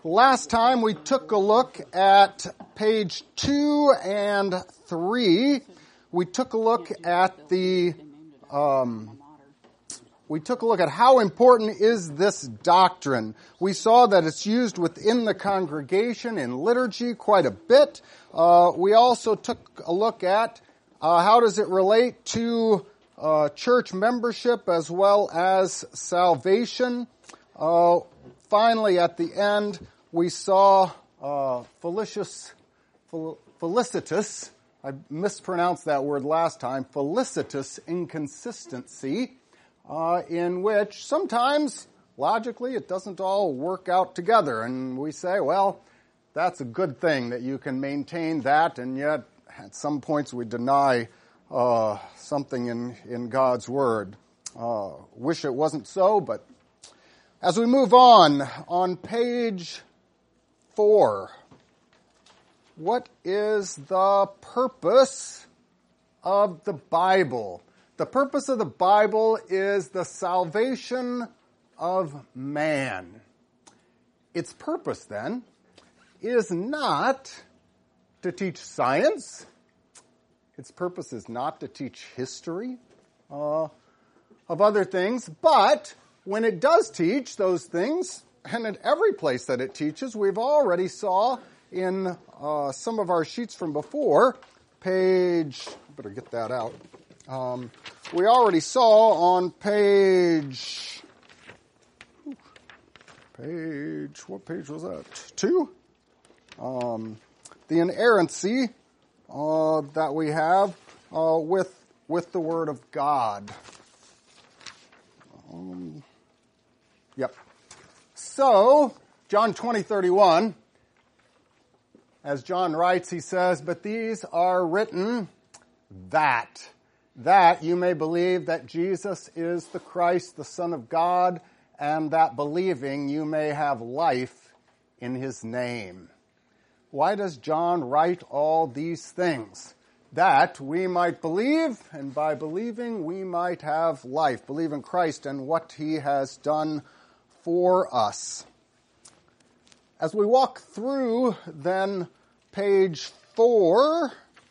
Last time we took a look at page 2 and 3. We took a look at how important is this doctrine. We saw that it's used within the congregation in liturgy quite a bit. We also took a look at how does it relate to church membership as well as salvation. Finally, at the end, we saw felicitous, I mispronounced that word last time, felicitous inconsistency, in which sometimes, logically, it doesn't all work out together. And we say, well, that's a good thing that you can maintain that, and yet at some points we deny something in God's Word. Wish it wasn't so, but as we move on page 4, what is the purpose of the Bible? The purpose of the Bible is the salvation of man. Its purpose, then, is not to teach science. Its purpose is not to teach history of other things, but when it does teach those things, and at every place that it teaches, we've already saw in some of our sheets from before, better get that out. We already saw on what page was that? 2? The inerrancy that we have with the Word of God. Yep. So, John 20:31, as John writes, he says, "But these are written that you may believe that Jesus is the Christ, the Son of God, and that believing you may have life in his name." Why does John write all these things? That we might believe, and by believing we might have life. Believe in Christ and what he has done for us. As we walk through, then, page 4,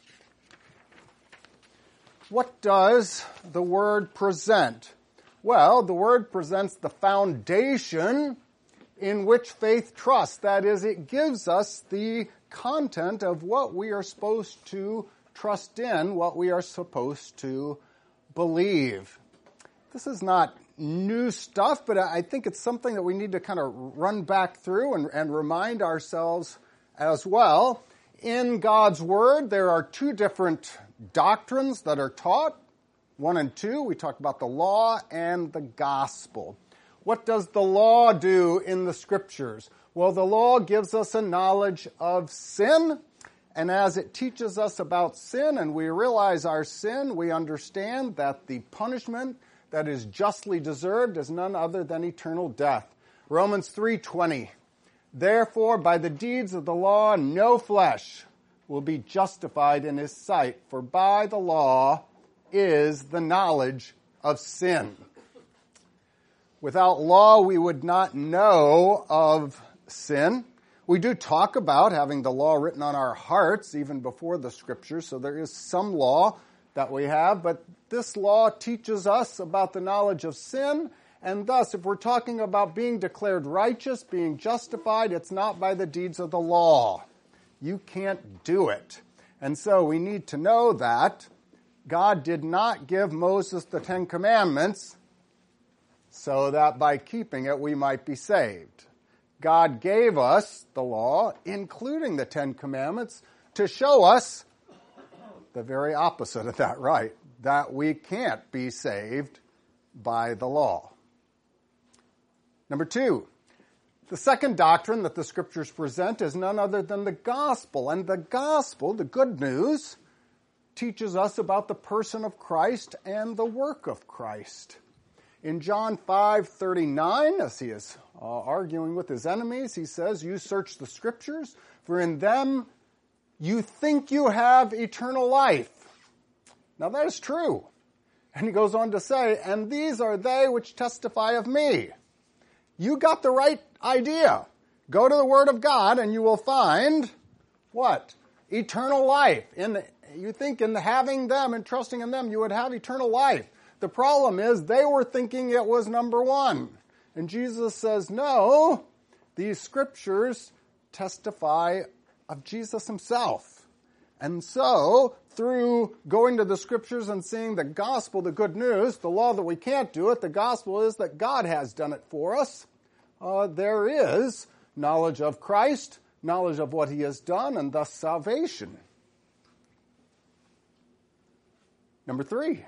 what does the Word present? Well, the Word presents the foundation in which faith trusts. That is, it gives us the content of what we are supposed to trust in, what we are supposed to believe. This is not new stuff, but I think it's something that we need to kind of run back through and remind ourselves as well. In God's Word, there are 2 different doctrines that are taught. 1 and 2, we talked about the law and the gospel. What does the law do in the Scriptures? Well, the law gives us a knowledge of sin, and as it teaches us about sin and we realize our sin, we understand that the punishment that is justly deserved is none other than eternal death. Romans 3:20, "Therefore, by the deeds of the law, no flesh will be justified in his sight, for by the law is the knowledge of sin." Without law, we would not know of sin. We do talk about having the law written on our hearts even before the Scriptures, so there is some law that we have, but this law teaches us about the knowledge of sin, and thus, if we're talking about being declared righteous, being justified, it's not by the deeds of the law. You can't do it. And so we need to know that God did not give Moses the 10 Commandments so that by keeping it we might be saved. God gave us the law, including the 10 Commandments, to show us the very opposite of that, right? That we can't be saved by the law. Number 2, the second doctrine that the Scriptures present is none other than the gospel. And the gospel, the good news, teaches us about the person of Christ and the work of Christ. In John 5:39, as he is arguing with his enemies, he says, "You search the Scriptures, for in them you think you have eternal life." Now that is true. And he goes on to say, "And these are they which testify of me." You got the right idea. Go to the Word of God and you will find what? Eternal life. You think in having them and trusting in them, you would have eternal life. The problem is they were thinking it was number one. And Jesus says, no, these scriptures testify of Jesus himself. And so, through going to the scriptures and seeing the gospel, the good news, the law that we can't do it, the gospel is that God has done it for us. There is knowledge of Christ, knowledge of what he has done, and thus salvation. Number 3,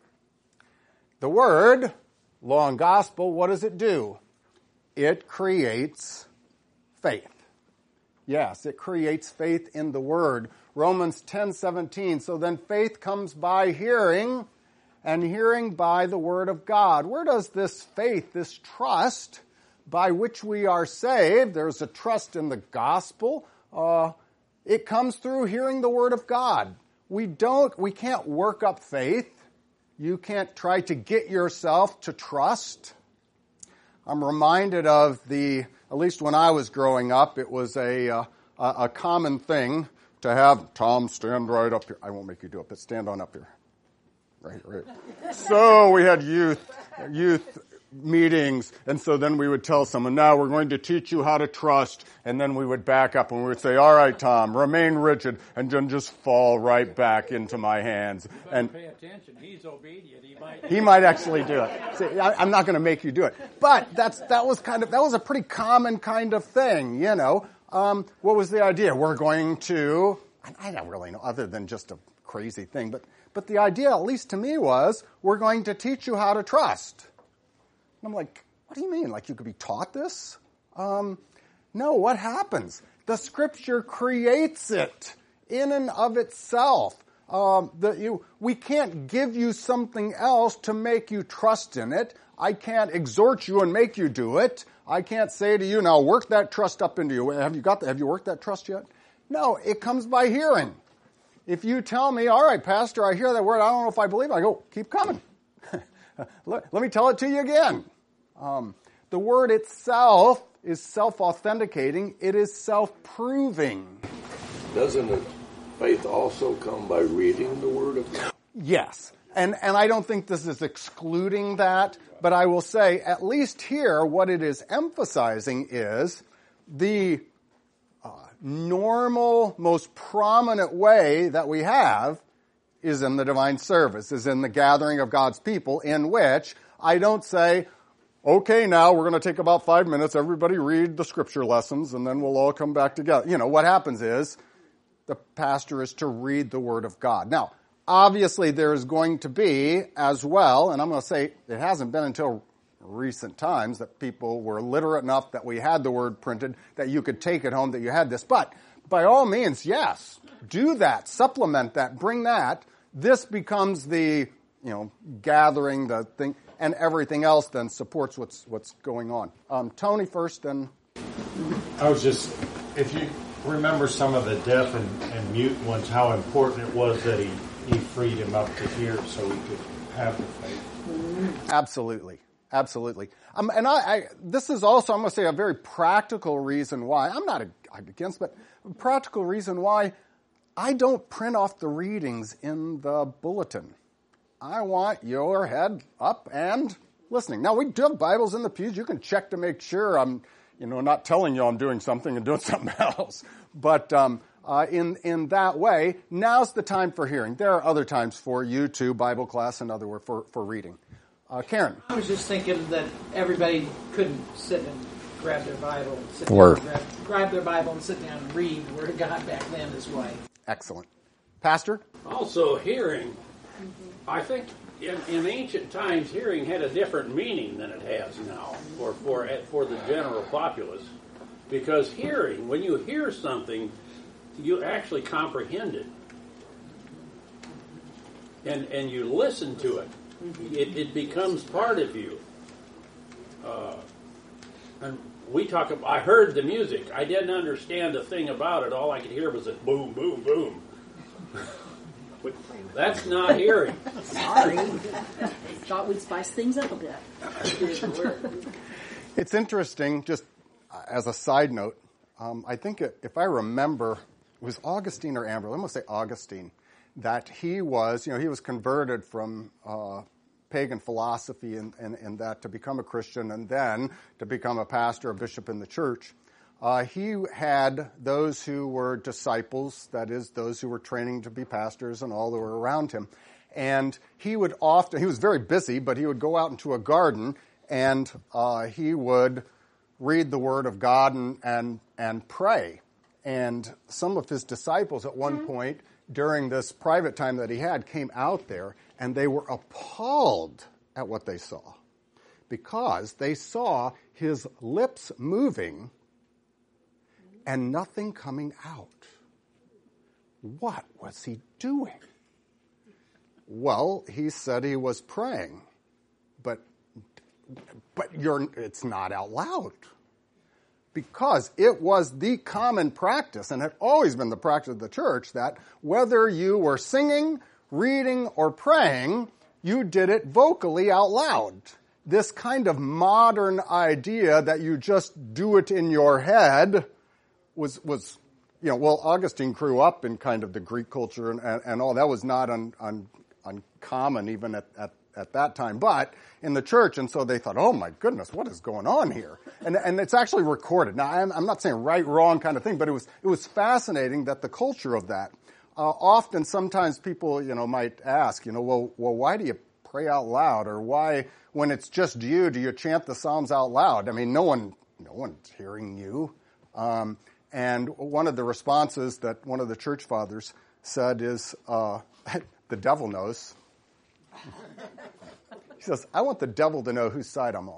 the word, law and gospel, what does it do? It creates faith. Yes, it creates faith in the word. Romans 10:17, so then faith comes by hearing, and hearing by the word of God. Where does this faith, this trust by which we are saved, there's a trust in the gospel, it comes through hearing the word of God. We can't work up faith. You can't try to get yourself to trust. I'm reminded of at least when I was growing up, it was a common thing to have Tom stand right up here. I won't make you do it, but stand on up here. Right. So we had youth meetings, and so then we would tell someone, now we're going to teach you how to trust, and then we would back up and we would say, all right, Tom, remain rigid, and then just fall right back into my hands. And pay attention. He's obedient. He might actually do it. See, I'm not going to make you do it. But that was a pretty common kind of thing, you know. What was the idea? We're going to, I don't really know, other than just a crazy thing, but the idea, at least to me, was we're going to teach you how to trust. And I'm like, what do you mean? Like you could be taught this? No, what happens? The scripture creates it in and of itself. We can't give you something else to make you trust in it. I can't exhort you and make you do it. I can't say to you, now work that trust up into you. Have you worked that trust yet? No, it comes by hearing. If you tell me, all right, Pastor, I hear that word, I don't know if I believe it, I go, keep coming. Let me tell it to you again. The word itself is self-authenticating. It is self-proving. Doesn't faith also come by reading the Word of God? Yes. And I don't think this is excluding that, but I will say, at least here, what it is emphasizing is the normal, most prominent way that we have is in the divine service, is in the gathering of God's people, in which I don't say, okay, now we're going to take about 5 minutes, everybody read the scripture lessons, and then we'll all come back together. You know, what happens is the pastor is to read the Word of God. Now, obviously there is going to be as well, and I'm going to say it hasn't been until recent times that people were literate enough that we had the Word printed, that you could take it home, that you had this. But by all means, yes, do that, supplement that, bring that. This becomes the, gathering, the thing, and everything else then supports what's going on. Tony first, then. If you remember some of the deaf and mute ones, how important it was that he freed him up to hear so he could have the faith. Absolutely. And this is also, I'm going to say, a very practical reason why, I'm not against, but a practical reason why I don't print off the readings in the bulletin. I want your head up and listening. Now, we do have Bibles in the pews. You can check to make sure I'm, not telling you I'm doing something and doing something else. But in that way, now's the time for hearing. There are other times for you too, Bible class and other for reading. Karen. I was just thinking that everybody couldn't sit and grab their Bible, grab their Bible and sit down and read the Word of God back then as well. Excellent. Pastor? Also, hearing. I think in ancient times, hearing had a different meaning than it has now for the general populace. Because hearing, when you hear something, you actually comprehend it. And you listen to it. It becomes part of you. And we talk about, I heard the music. I didn't understand a thing about it. All I could hear was a boom, boom, boom. That's not hearing. Sorry. Thought we'd spice things up a bit. It's interesting, just as a side note, I think if I remember, it was Augustine or Ambrose, I'm going to say Augustine, that he was converted from pagan philosophy and that to become a Christian and then to become a pastor, a bishop in the church. He had those who were disciples, that is, those who were training to be pastors and all that were around him. And he was very busy, but he would go out into a garden and he would read the Word of God and pray. And some of his disciples at one point during this private time that he had came out there and they were appalled at what they saw because they saw his lips moving and nothing coming out. What was he doing? Well, he said he was praying, but it's not out loud. Because it was the common practice, and had always been the practice of the church, that whether you were singing, reading, or praying, you did it vocally out loud. This kind of modern idea that you just do it in your head was Augustine grew up in kind of the Greek culture and all. That was not uncommon even at that time, but in the church, and so they thought, oh my goodness, what is going on here? And it's actually recorded. Now, I'm not saying right, wrong kind of thing, but it was fascinating that the culture of that. Often, sometimes people, might ask, well, why do you pray out loud, or why, when it's just you, do you chant the Psalms out loud? I mean, no one's hearing you. And one of the responses that one of the church fathers said is, the devil knows. He says, I want the devil to know whose side I'm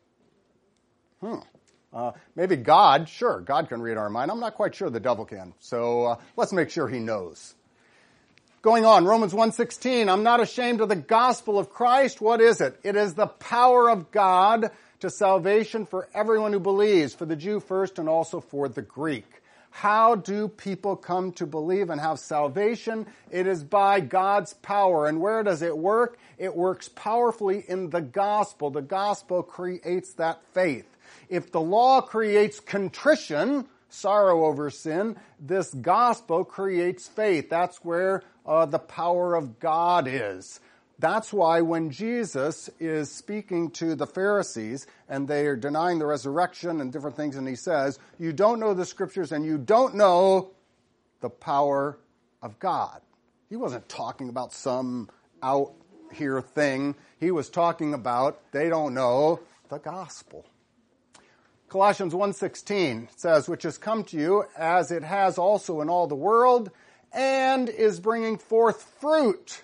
on. Maybe God, sure, God can read our mind. I'm not quite sure the devil can. So let's make sure he knows. Going on, Romans 1:16, I'm not ashamed of the gospel of Christ. What is it? It is the power of God to salvation for everyone who believes, for the Jew first and also for the Greek. How do people come to believe and have salvation? It is by God's power. And where does it work? It works powerfully in the gospel. The gospel creates that faith. If the law creates contrition, sorrow over sin, this gospel creates faith. That's where the power of God is. That's why when Jesus is speaking to the Pharisees and they are denying the resurrection and different things, and he says, you don't know the scriptures and you don't know the power of God. He wasn't talking about some out here thing. He was talking about they don't know the gospel. Colossians 1:16 says, which has come to you as it has also in all the world and is bringing forth fruit,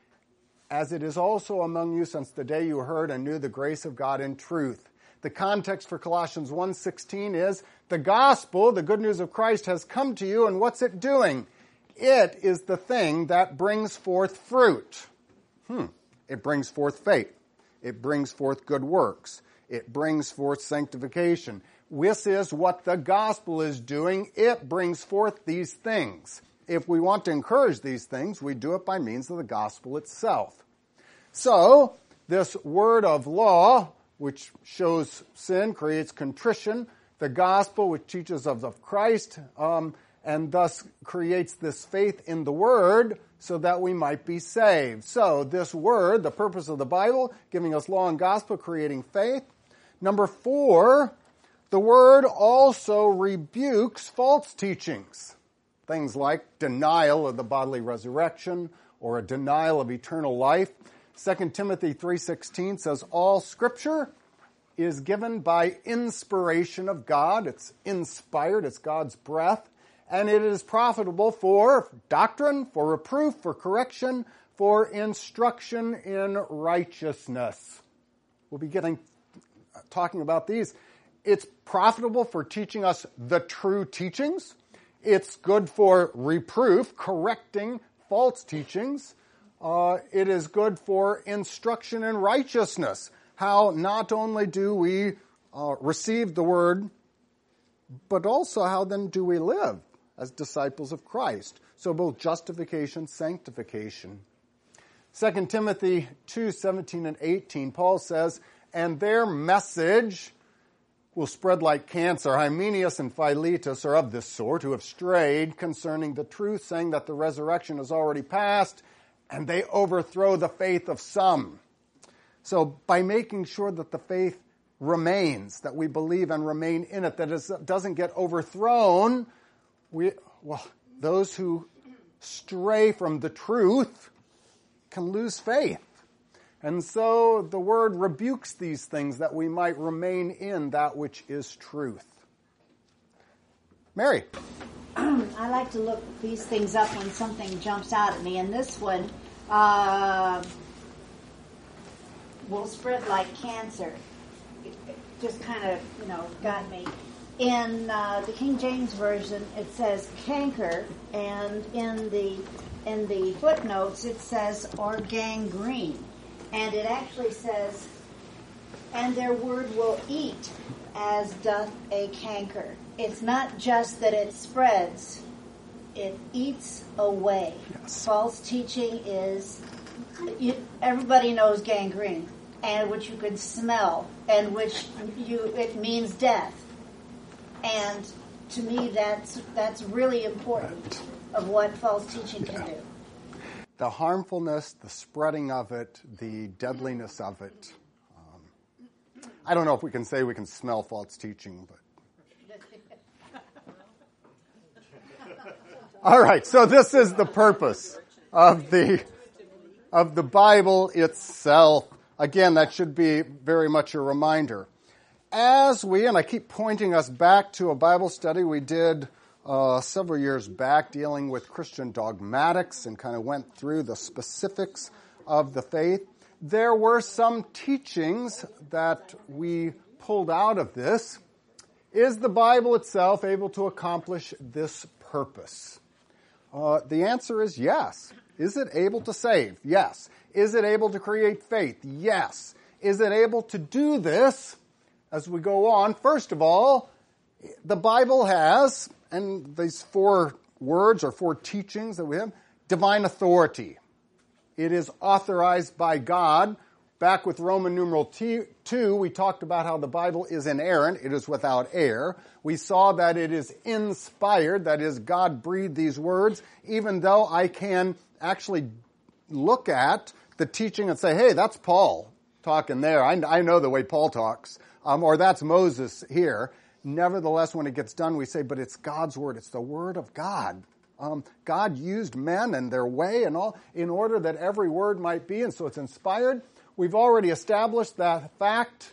as it is also among you since the day you heard and knew the grace of God in truth. The context for Colossians 1:16 is the gospel, the good news of Christ, has come to you, and what's it doing? It is the thing that brings forth fruit. It brings forth faith. It brings forth good works. It brings forth sanctification. This is what the gospel is doing. It brings forth these things. If we want to encourage these things, we do it by means of the gospel itself. So, this word of law, which shows sin, creates contrition, the gospel, which teaches of Christ, and thus creates this faith in the word so that we might be saved. So, this word, the purpose of the Bible, giving us law and gospel, creating faith. Number 4, the word also rebukes false teachings. Things like denial of the bodily resurrection or a denial of eternal life. 2 Timothy 3:16 says, all scripture is given by inspiration of God. It's inspired. It's God's breath. And it is profitable for doctrine, for reproof, for correction, for instruction in righteousness. We'll be talking about these. It's profitable for teaching us the true teachings. It's good for reproof, correcting false teachings. It is good for instruction in righteousness. How not only do we receive the word, but also how then do we live as disciples of Christ? So both justification, sanctification. 2 Timothy 2:17 and 18, Paul says, and their message will spread like cancer. Hymenaeus and Philetus are of this sort, who have strayed concerning the truth, saying that the resurrection has already passed, and they overthrow the faith of some. So by making sure that the faith remains, that we believe and remain in it, that it doesn't get overthrown, those who stray from the truth can lose faith. And so the word rebukes these things that we might remain in that which is truth. Mary. I like to look these things up when something jumps out at me. And this one will spread like cancer. It just kind of, got me. In the King James Version, it says canker, and in the footnotes, it says or gangrene. And it actually says, and their word will eat as doth a canker. It's not just that it spreads, it eats away. Yes. False teaching is, everybody knows gangrene, and which you can smell, and which it means death. And to me, that's really important of what false teaching can do. The harmfulness, the spreading of it, the deadliness of it. I don't know if we can say we can smell false teaching, but. All right, so this is the purpose of the Bible itself. Again, that should be very much a reminder. And I keep pointing us back to a Bible study we did several years back dealing with Christian dogmatics and kind of went through the specifics of the faith. There were some teachings that we pulled out of this. Is the Bible itself able to accomplish this purpose? The answer is yes. Is it able to save? Yes. Is it able to create faith? Yes. Is it able to do this? As we go on, first of all, the Bible has, and these 4 words or 4 teachings that we have, divine authority. It is authorized by God. Back with Roman numeral 2, we talked about how the Bible is inerrant. It is without error. We saw that it is inspired. That is, God breathed these words, even though I can actually look at the teaching and say, hey, that's Paul talking there. I know the way Paul talks. Or that's Moses here. Nevertheless, when it gets done, we say, but it's God's word. It's the word of God. God used men and their way and all in order that every word might be, and so it's inspired. We've already established that fact,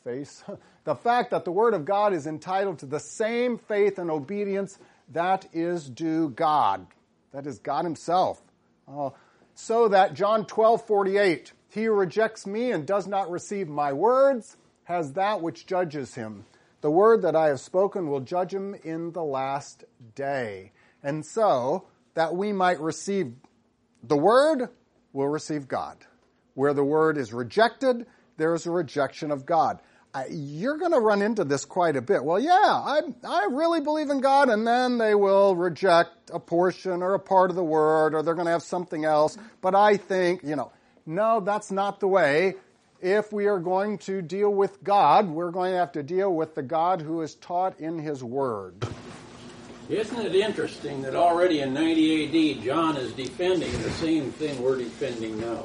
the fact that the word of God is entitled to the same faith and obedience that is due God. That is God himself. So that John 12:48, he who rejects me and does not receive my words has that which judges him. The word that I have spoken will judge him in the last day. And so, that we might receive the word, we'll receive God. Where the word is rejected, there is a rejection of God. You're going to run into this quite a bit. Well, yeah, I really believe in God, and then they will reject a portion or a part of the word, or they're going to have something else. But I think, no, that's not the way. If we are going to deal with God, we're going to have to deal with the God who is taught in his word. Isn't it interesting that already in 90 AD, John is defending the same thing we're defending now?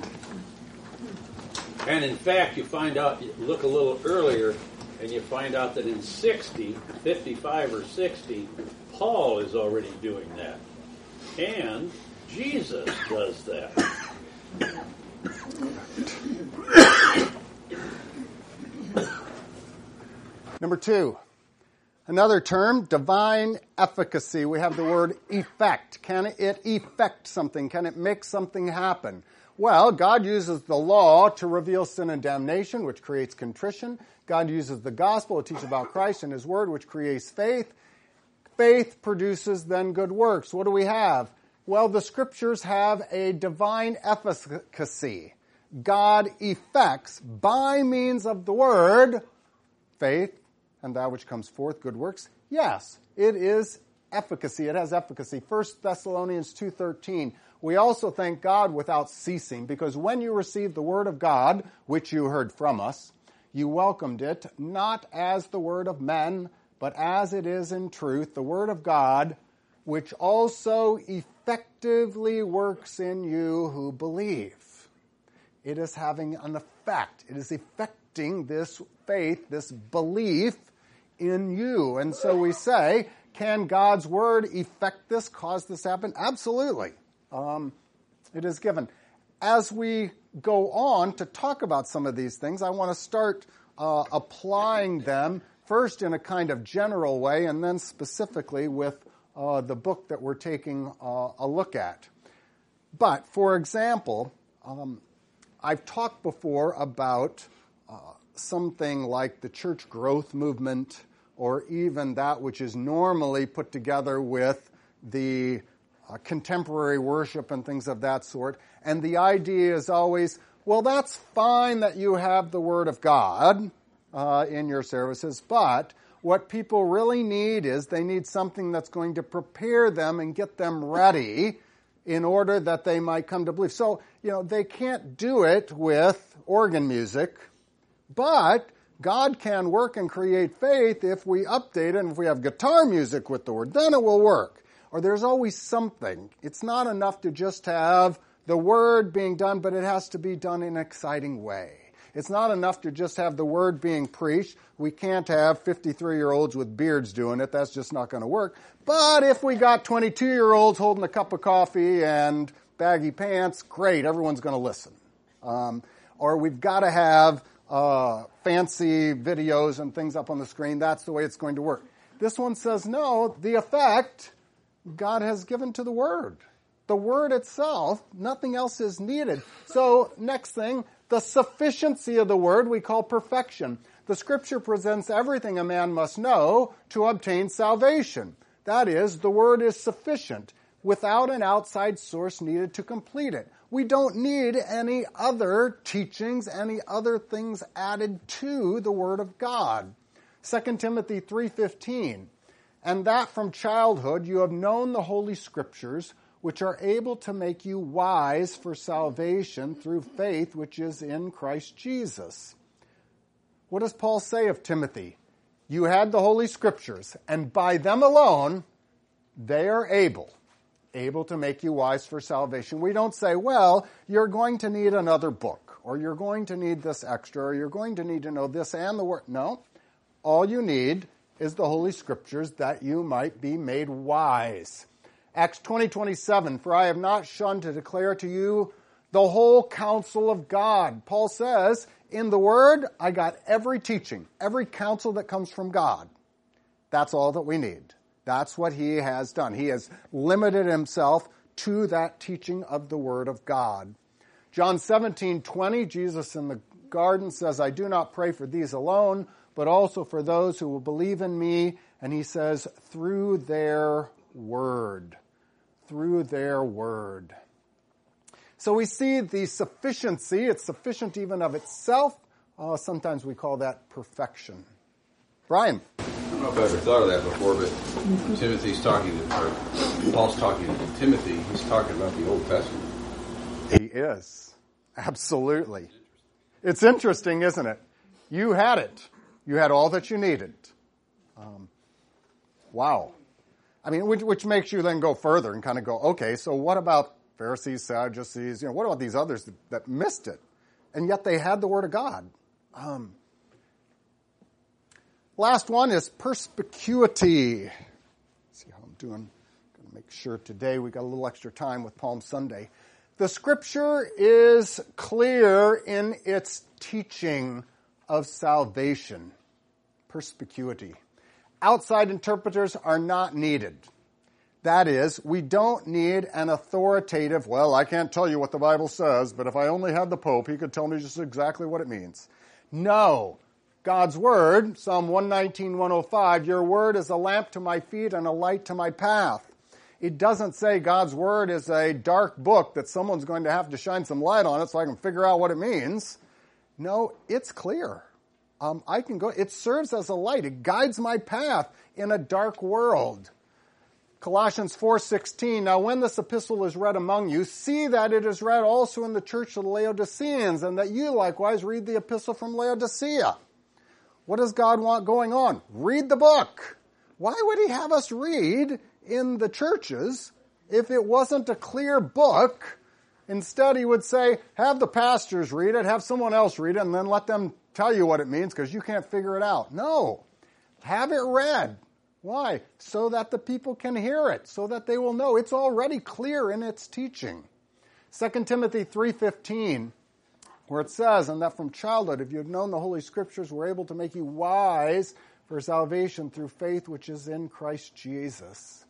And in fact, you find out, you look a little earlier, and you find out that in 55 or 60, Paul is already doing that. And Jesus does that. Number 2, another term, divine efficacy. We have the word effect. Can it effect something? Can it make something happen? Well, God uses the law to reveal sin and damnation, which creates contrition. God uses the gospel to teach about Christ and his word, which creates faith. Faith produces then good works. What do we have? Well, the scriptures have a divine efficacy. God effects, by means of the word, faith, and that which comes forth, good works. Yes, it is efficacy. It has efficacy. 1 Thessalonians 2:13. We also thank God without ceasing, because when you received the word of God, which you heard from us, You welcomed it, not as the word of men, but as it is in truth, the word of God, which also effectively works in you who believe. It is having an effect. It is effecting this faith, this belief in you. And so we say, can God's word effect this, cause this to happen? Absolutely. It is given. As we go on to talk about some of these things, I want to start applying them first in a kind of general way and then specifically with the book that we're taking a look at. But, for example, I've talked before about something like the church growth movement, or even that which is normally put together with the contemporary worship and things of that sort. And the idea is always, well, that's fine that you have the Word of God in your services, but what people really need is they need something that's going to prepare them and get them ready in order that they might come to believe. So, they can't do it with organ music, but God can work and create faith if we update it, and if we have guitar music with the Word, then it will work. Or there's always something. It's not enough to just have the Word being done, but it has to be done in an exciting way. It's not enough to just have the Word being preached. We can't have 53-year-olds with beards doing it. That's just not going to work. But if we got 22-year-olds holding a cup of coffee and baggy pants, great, everyone's going to listen. Or we've got to have fancy videos and things up on the screen. That's the way it's going to work. This one says, no, the effect God has given to the Word. The Word itself, nothing else is needed. So, next thing, the sufficiency of the Word we call perfection. The Scripture presents everything a man must know to obtain salvation. That is, the Word is sufficient, without an outside source needed to complete it. We don't need any other teachings, any other things added to the Word of God. 2 Timothy 3:15, and that from childhood you have known the Holy Scriptures, which are able to make you wise for salvation through faith which is in Christ Jesus. What does Paul say of Timothy? You had the Holy Scriptures, and by them alone, they are able to make you wise for salvation. We don't say, well, you're going to need another book, or you're going to need this extra, or you're going to need to know this and the Word. No, all you need is the Holy Scriptures that you might be made wise. Acts 20:27, for I have not shunned to declare to you the whole counsel of God. Paul says, in the Word, I got every teaching, every counsel that comes from God. That's all that we need. That's what he has done. He has limited himself to that teaching of the Word of God. John 17:20, Jesus in the garden says, I do not pray for these alone, but also for those who will believe in me. And he says, through their word. Through their word. So we see the sufficiency. It's sufficient even of itself. Sometimes we call that perfection. Brian. I don't know if I ever thought of that before, but Timothy's talking to, Paul's talking to Timothy. He's talking about the Old Testament. He is. Absolutely. It's interesting, isn't it? You had it. You had all that you needed. Wow. I mean, which makes you then go further and kind of go, okay, so what about Pharisees, Sadducees? What about these others that missed it? And yet they had the Word of God. Last one is perspicuity. Let's see how I'm doing. I'm going to make sure today we got a little extra time with Palm Sunday. The Scripture is clear in its teaching of salvation. Perspicuity. Outside interpreters are not needed. That is, we don't need an authoritative, well, I can't tell you what the Bible says, but if I only had the Pope, he could tell me just exactly what it means. No. God's Word, Psalm 119:105, your Word is a lamp to my feet and a light to my path. It doesn't say God's Word is a dark book that someone's going to have to shine some light on it so I can figure out what it means. No, it's clear. I can go. It serves as a light. It guides my path in a dark world. Colossians 4:16, now when this epistle is read among you, see that it is read also in the church of the Laodiceans, and that you likewise read the epistle from Laodicea. What does God want going on? Read the book. Why would he have us read in the churches if it wasn't a clear book? Instead, he would say, have the pastors read it, have someone else read it, and then let them tell you what it means because you can't figure it out. No. Have it read. Why? So that the people can hear it, so that they will know. It's already clear in its teaching. 2 Timothy 3:15, where it says, and that from childhood, if you have known the Holy Scriptures, were able to make you wise for salvation through faith which is in Christ Jesus.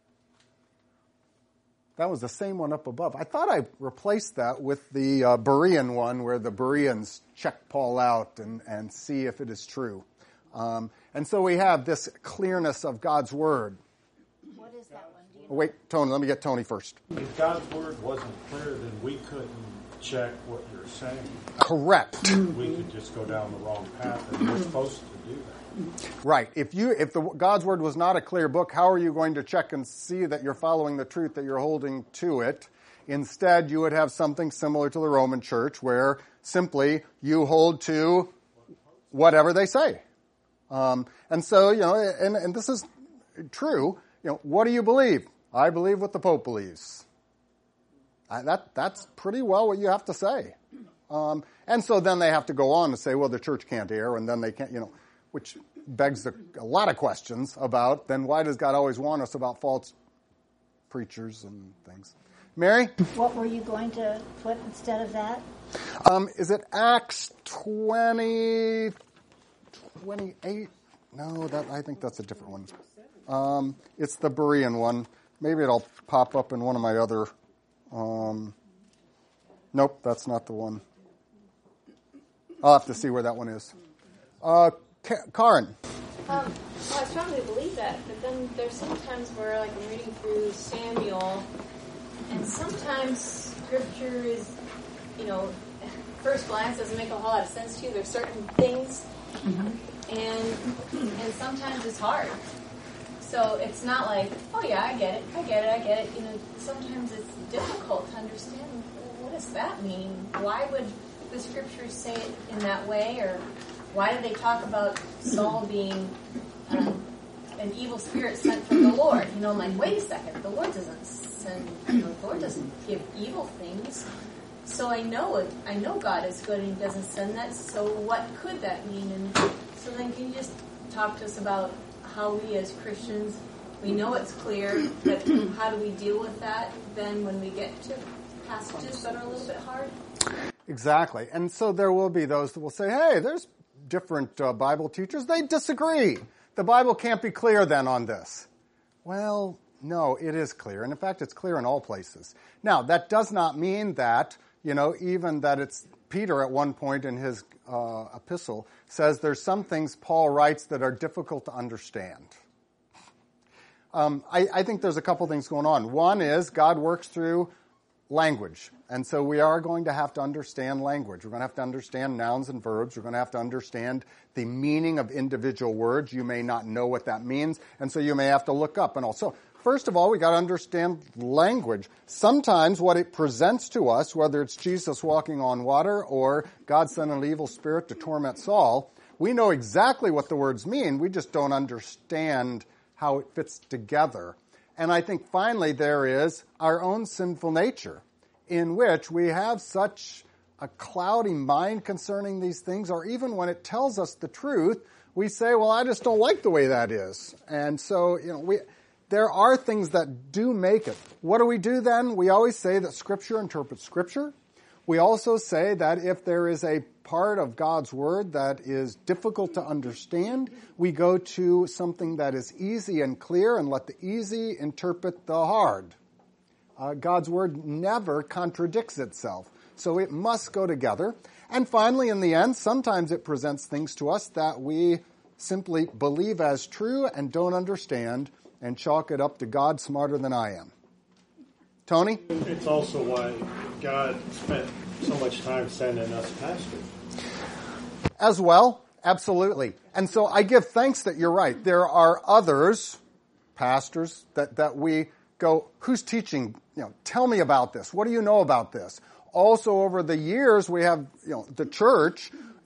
That was the same one up above. I thought I replaced that with the Berean one, where the Bereans check Paul out and see if it is true. And so we have this clearness of God's Word. What is that one? Do you know? Wait, Tony, let me get Tony first. If God's Word wasn't clear, then we couldn't check what you're saying. Correct. We could just go down the wrong path, and we're supposed to do that. Right. If God's Word was not a clear book, how are you going to check and see that you're following the truth, that you're holding to it? Instead, you would have something similar to the Roman Church, where simply you hold to whatever they say. And so, and this is true. What do you believe? I believe what the Pope believes. That's pretty well what you have to say. And so then they have to go on to say, well, the church can't err, and then they can't, which begs a lot of questions about, then why does God always warn us about false preachers and things? Mary? What were you going to put instead of that? Is it Acts 20, 28? No, I think that's a different one. It's the Berean one. Maybe it'll pop up in one of my other... nope, that's not the one. I'll have to see where that one is. Karen. Well, I strongly believe that, but then there's sometimes where, like, I'm reading through Samuel, and sometimes Scripture is, first glance doesn't make a whole lot of sense to you. There's certain things, and sometimes it's hard. So it's not like, oh yeah, I get it. Sometimes it's difficult to understand, what does that mean? Why would the Scriptures say it in that way, or why do they talk about Saul being an evil spirit sent from the Lord? I'm like, wait a second, the Lord doesn't send, the Lord doesn't give evil things. So I know God is good and He doesn't send that, so what could that mean? And so then can you just talk to us about how we as Christians, we know it's clear, but how do we deal with that then when we get to passages that are a little bit hard? Exactly. And so there will be those that will say, hey, there's different Bible teachers. They disagree. The Bible can't be clear then on this. Well, no, it is clear. And in fact, it's clear in all places. Now, that does not mean that, even that it's Peter at one point in his epistle says there's some things Paul writes that are difficult to understand. I think there's a couple things going on. One is God works through language. And so we are going to have to understand language. We're going to have to understand nouns and verbs. We're going to have to understand the meaning of individual words. You may not know what that means, and so you may have to look up and all. So first of all, we got to understand language. Sometimes what it presents to us, whether it's Jesus walking on water or God sent an evil spirit to torment Saul, we know exactly what the words mean. We just don't understand how it fits together. And I think finally there is our own sinful nature, in which we have such a cloudy mind concerning these things, or even when it tells us the truth, we say, well, I just don't like the way that is. And so, there are things that do make it. What do we do then? We always say that Scripture interprets Scripture. We also say that if there is a part of God's Word that is difficult to understand, we go to something that is easy and clear and let the easy interpret the hard. God's Word never contradicts itself, so it must go together. And finally, in the end, sometimes it presents things to us that we simply believe as true and don't understand and chalk it up to God smarter than I am. Tony? It's also why God spent so much time sending us pastors. As well, absolutely. And so I give thanks that you're right. There are others, pastors, that we go, who's teaching? Tell me about this. What do you know about this? Also, over the years, we have, the church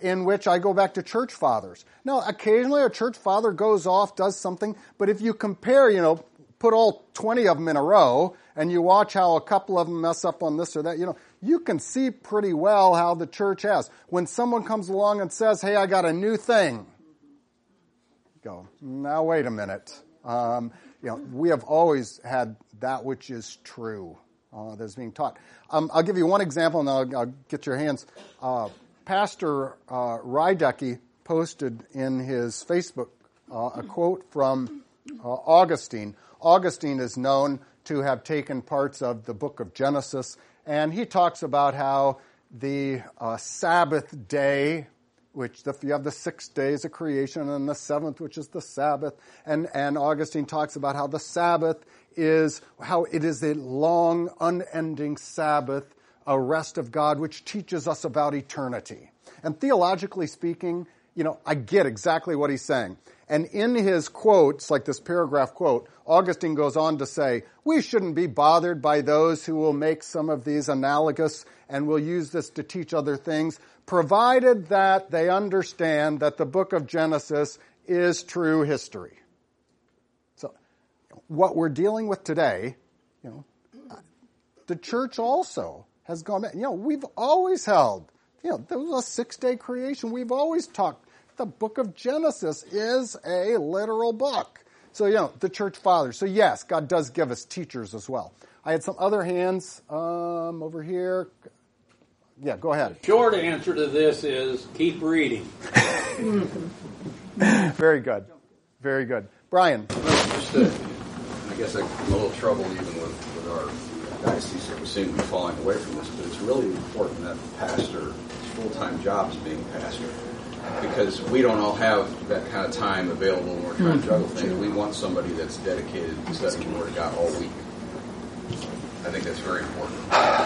in which I go back to church fathers. Now, occasionally a church father goes off, does something, but if you compare, put all 20 of them in a row, and you watch how a couple of them mess up on this or that, you can see pretty well how the church has. When someone comes along and says, hey, I got a new thing, go, now wait a minute. We have always had that which is true that's being taught. I'll give you one example, and I'll get your hands. Pastor Rydecke posted in his Facebook a quote from Augustine. Augustine is known to have taken parts of the book of Genesis, and he talks about how the Sabbath day, which you have the 6 days of creation, and the seventh, which is the Sabbath, and Augustine talks about how the Sabbath is how it is a long, unending Sabbath, a rest of God, which teaches us about eternity. And theologically speaking, I get exactly what he's saying. And in his quotes, like this paragraph quote, Augustine goes on to say, we shouldn't be bothered by those who will make some of these analogous and will use this to teach other things, provided that they understand that the book of Genesis is true history. So what we're dealing with today, the church also has gone back. We've always held, there was a 6-day creation. We've always talked. The book of Genesis is a literal book. So, the church fathers. So, yes, God does give us teachers as well. I had some other hands over here. Yeah, go ahead. Short answer to this is keep reading. Very good. Very good. Brian. Well, I guess I'm a little trouble even with our diocese that we seem to be falling away from this, but it's really important that the pastor's full-time job is being pastor. Because we don't all have that kind of time available when we're trying to juggle things. We want somebody that's dedicated to studying the Word of God all week. I think that's very important.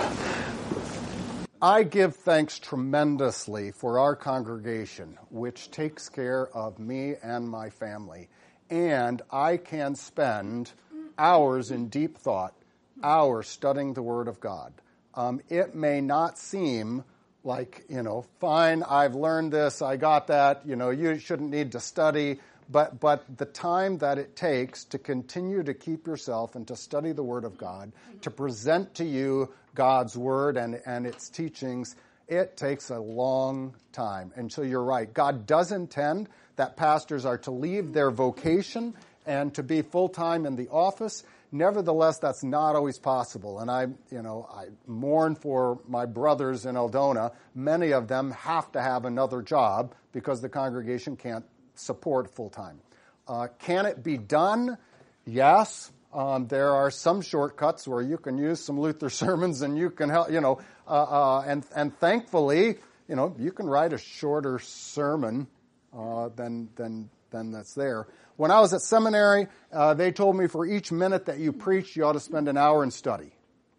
I give thanks tremendously for our congregation, which takes care of me and my family. And I can spend hours in deep thought, hours studying the Word of God. It may not seem like, fine, I've learned this, I got that, you shouldn't need to study, but the time that it takes to continue to keep yourself and to study the Word of God, to present to you God's Word and its teachings, it takes a long time. And so you're right, God does intend that pastors are to leave their vocation and to be full-time in the office. Nevertheless, that's not always possible. And I mourn for my brothers in Eldona. Many of them have to have another job because the congregation can't support full-time. Can it be done? Yes. There are some shortcuts where you can use some Luther sermons and you can help, and thankfully, you can write a shorter sermon than that's there. When I was at seminary, they told me for each minute that you preach, you ought to spend an hour in study.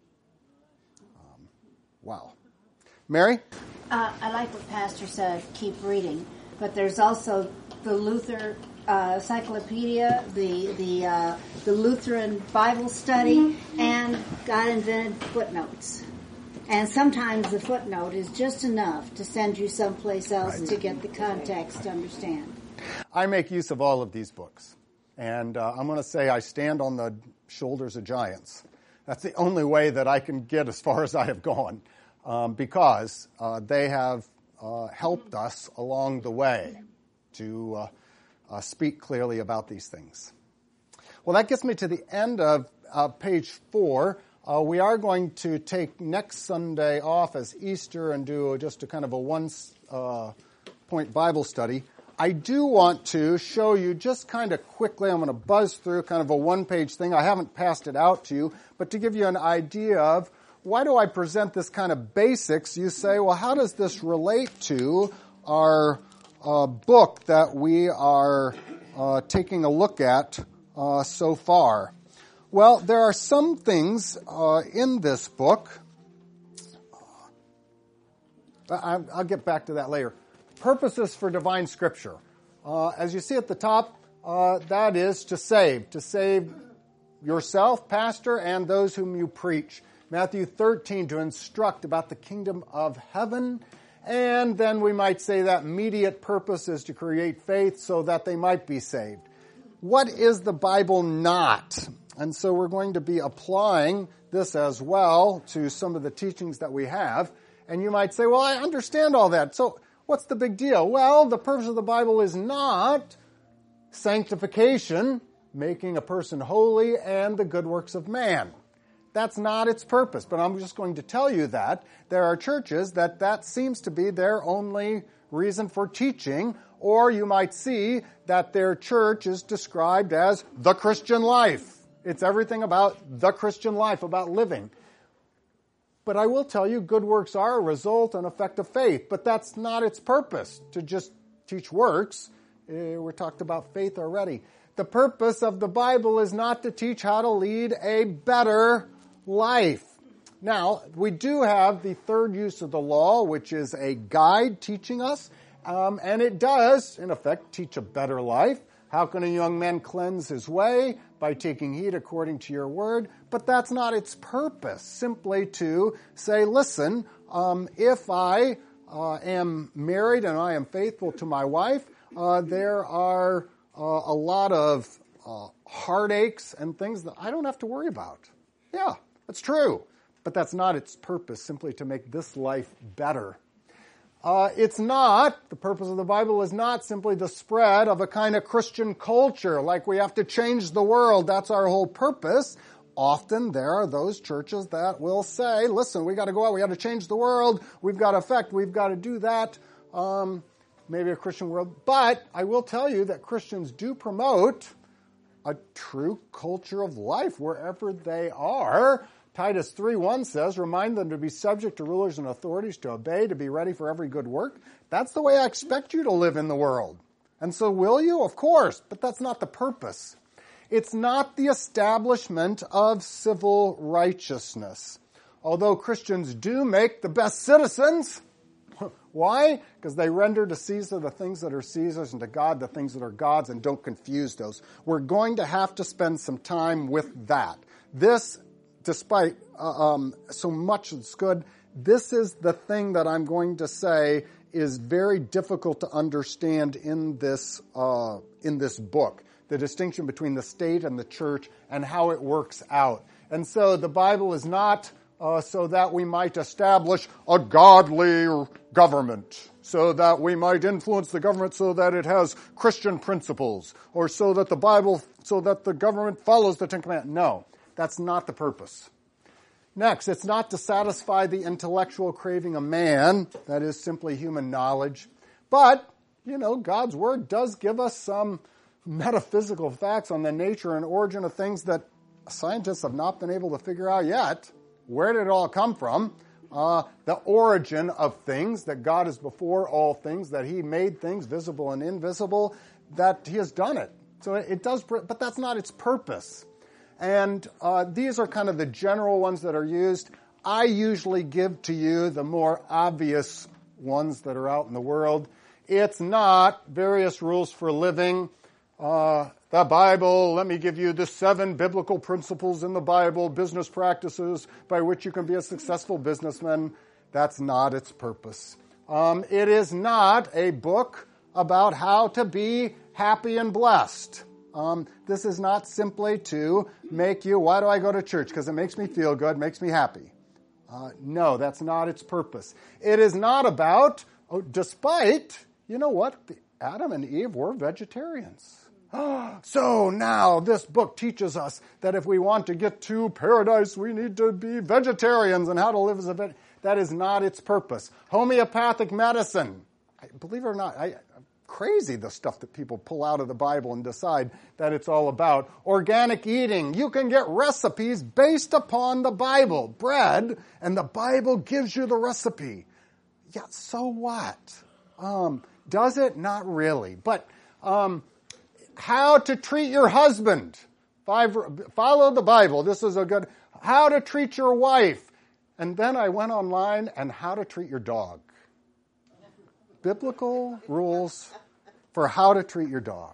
Wow. Mary? I like what Pastor said, keep reading. But there's also the Luther Encyclopedia, the Lutheran Bible Study, and God invented footnotes. And sometimes the footnote is just enough to send you someplace else to get the context to understand. I make use of all of these books. And I'm going to say I stand on the shoulders of giants. That's the only way that I can get as far as I have gone, because they have helped us along the way to speak clearly about these things. Well, that gets me to the end of page 4. We are going to take next Sunday off as Easter and do just a kind of a one-point Bible study. I do want to show you just kind of quickly, I'm going to buzz through kind of a one-page thing. I haven't passed it out to you, but to give you an idea of why do I present this kind of basics, you say, well, how does this relate to our book that we are taking a look at so far? Well, there are some things in this book. I'll get back to that later. Purposes for divine scripture. As you see at the top, that is to save yourself, pastor, and those whom you preach. Matthew 13, to instruct about the kingdom of heaven. And then we might say that immediate purpose is to create faith so that they might be saved. What is the Bible not? And so we're going to be applying this as well to some of the teachings that we have. And you might say, well, I understand all that. So what's the big deal? Well, the purpose of the Bible is not sanctification, making a person holy, and the good works of man. That's not its purpose. But I'm just going to tell you that there are churches that seems to be their only reason for teaching, or you might see that their church is described as the Christian life. It's everything about the Christian life, about living. But I will tell you, good works are a result and effect of faith, but that's not its purpose, to just teach works. We talked about faith already. The purpose of the Bible is not to teach how to lead a better life. Now, we do have the third use of the law, which is a guide teaching us, and it does, in effect, teach a better life. How can a young man cleanse his way? By taking heed according to your word. But that's not its purpose, simply to say, listen, if I am married and I am faithful to my wife, there are a lot of heartaches and things that I don't have to worry about. Yeah, that's true. But that's not its purpose, simply to make this life better. The purpose of the Bible is not simply the spread of a kind of Christian culture, like we have to change the world. That's our whole purpose. Often there are those churches that will say, listen, we got to go out, we got to change the world, we've got to affect, we've got to do that. Maybe a Christian world. But I will tell you that Christians do promote a true culture of life wherever they are. Titus 3:1 says, remind them to be subject to rulers and authorities, to obey, to be ready for every good work. That's the way I expect you to live in the world. And so will you? Of course, but that's not the purpose. It's not the establishment of civil righteousness. Although Christians do make the best citizens. Why? Because they render to Caesar the things that are Caesar's and to God the things that are God's, and don't confuse those. We're going to have to spend some time with that. This, despite so much that's good, this is the thing that I'm going to say is very difficult to understand in this book, the distinction between the state and the church and how it works out. And so the Bible is not so that we might establish a godly government, so that we might influence the government so that it has Christian principles, or so that the government follows the Ten Commandments. No, that's not the purpose. Next, it's not to satisfy the intellectual craving of man, that is simply human knowledge. But, God's Word does give us some metaphysical facts on the nature and origin of things that scientists have not been able to figure out yet. Where did it all come from? The origin of things, that God is before all things, that He made things visible and invisible, that He has done it. So it does, but that's not its purpose. And these are kind of the general ones that are used. I usually give to you the more obvious ones that are out in the world. It's not various rules for living. The Bible, let me give you the 7 biblical principles in the Bible, business practices by which you can be a successful businessman. That's not its purpose. It is not a book about how to be happy and blessed. This is not simply to make you, why do I go to church? Because it makes me feel good, makes me happy. No, that's not its purpose. It is not about, despite, Adam and Eve were vegetarians. So now this book teaches us that if we want to get to paradise, we need to be vegetarians and how to live as a vegetarian. That is not its purpose. Homeopathic medicine. Believe it or not, crazy the stuff that people pull out of the Bible and decide that it's all about. Organic eating. You can get recipes based upon the Bible. Bread, and the Bible gives you the recipe. Yeah, so what? Does it? Not really. But how to treat your husband. Follow the Bible. This is a good. How to treat your wife. And then I went online and how to treat your dog. Biblical rules for how to treat your dog.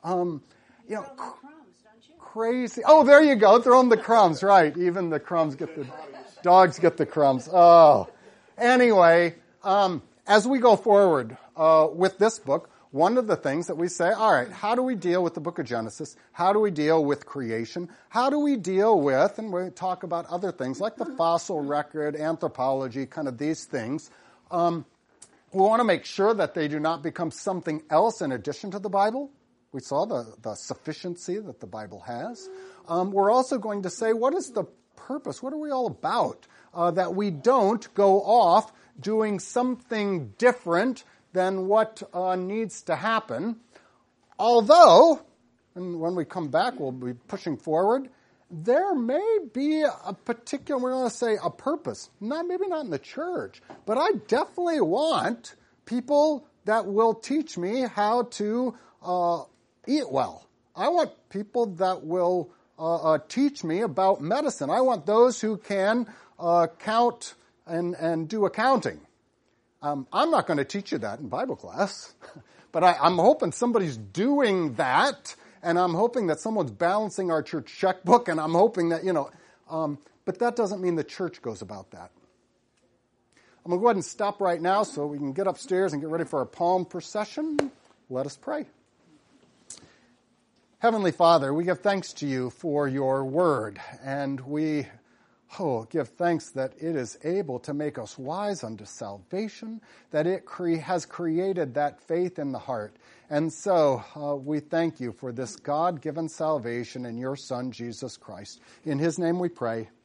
Crazy. Oh, there you go. Throw them the crumbs. Right. Even the crumbs dogs get the crumbs. Oh. Anyway, as we go forward with this book, one of the things that we say, all right, how do we deal with the book of Genesis? How do we deal with creation? How do we deal with, and we talk about other things like the fossil record, anthropology, kind of these things. We want to make sure that they do not become something else in addition to the Bible. We saw the sufficiency that the Bible has. We're also going to say, what is the purpose? What are we all about? That we don't go off doing something different than what needs to happen. Although, and when we come back, we'll be pushing forward, there may be a particular, we're going to say a purpose. Maybe not in the church, but I definitely want people that will teach me how to eat well. I want people that will teach me about medicine. I want those who can count and do accounting. I'm not going to teach you that in Bible class, but I'm hoping somebody's doing that, and I'm hoping that someone's balancing our church checkbook, and I'm hoping that, but that doesn't mean the church goes about that. I'm going to go ahead and stop right now so we can get upstairs and get ready for our palm procession. Let us pray. Heavenly Father, we give thanks to you for your word, and we give thanks that it is able to make us wise unto salvation, that it has created that faith in the heart. And so we thank you for this God-given salvation in your Son, Jesus Christ. In his name we pray.